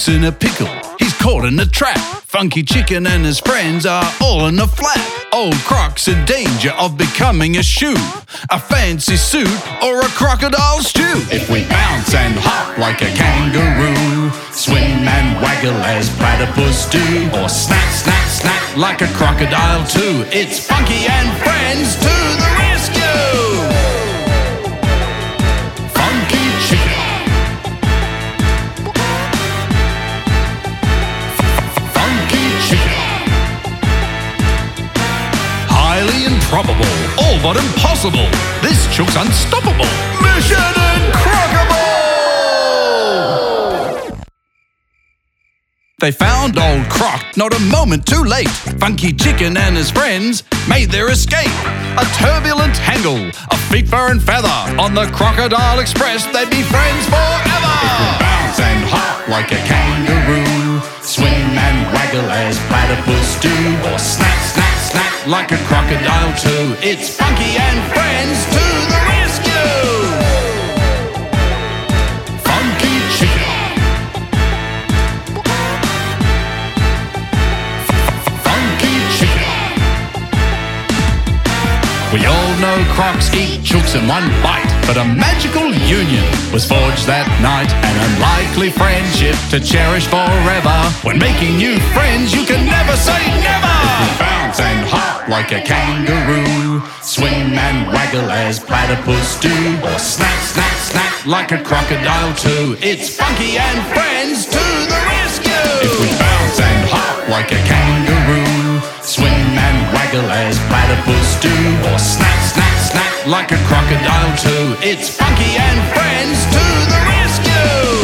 Jack's in a pickle, he's caught in a trap. Funky Chicken and his friends are all in a flap. Old Croc's in danger of becoming a shoe, a fancy suit or a crocodile stew. If we bounce and hop like a kangaroo, swim and waggle as platypus do, or snap, snap, snap like a crocodile too, it's Funky and Friends to the rescue! Funky Chicken. Funky Chicken. Highly improbable, all but impossible. This chook's unstoppable. Mission Incredible! They found old Croc not a moment too late. Funky Chicken and his friends made their escape. A turbulent tangle of feet, fur and feather. On the Crocodile Express they'd be friends forever. If we bounce and hop like a kangaroo, swim and waggle as platypus do, or snap, snap, snap like a crocodile too, it's Funky and Friends to the rescue! Funky Chicken. We all know Crocs eat chooks in one bite, but a magical union was forged that night, an unlikely friendship to cherish forever. When making new friends, you can never say never. If we bounce and hop like a kangaroo, swim and waggle as platypus do, or snap, snap, snap like a crocodile too, it's Funky and Friends to the rescue! If we bounce and hop like a kangaroo, swim and waggle as platypus do, or snap, snap, snap like a crocodile too, it's Funky and Friends to the rescue!